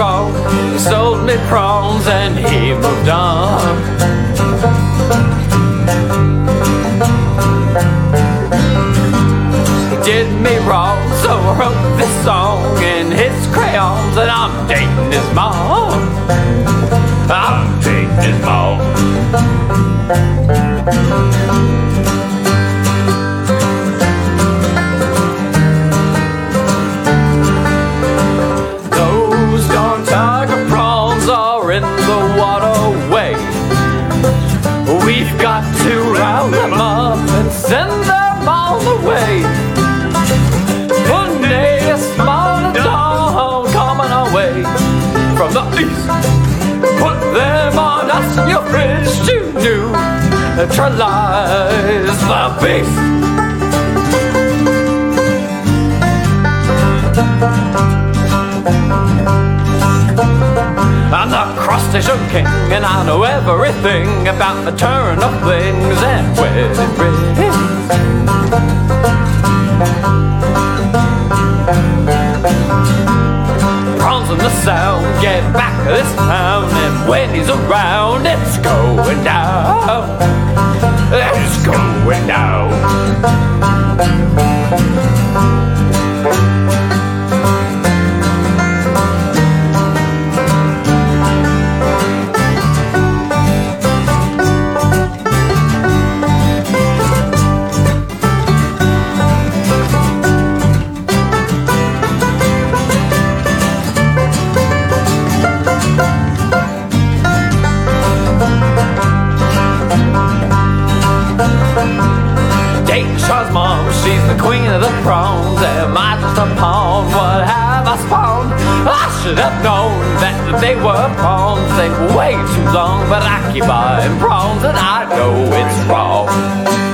wrong. He sold me prawns and he moved on. He did me wrong, so I wrote this song in his crayons, and I'm dating his mom. I'm dating his mom. Those darn tiger prawns are in the waterway. We've got to round them up and send them all away. One day a small dawn coming away from the east. Put them on us in your fridge to neutralize the beast. I'm the crustacean king, and I know everything about the turn of things and wedding rings. Prawns in the sound, get back to this town, and when he's around, it's going down. It's going down. Sean's mom, she's the queen of the prawns. Am I just a pawn? What have I spawned? I should have known that they were prawns. They were way too long, but I keep buying prawns, and I know it's wrong.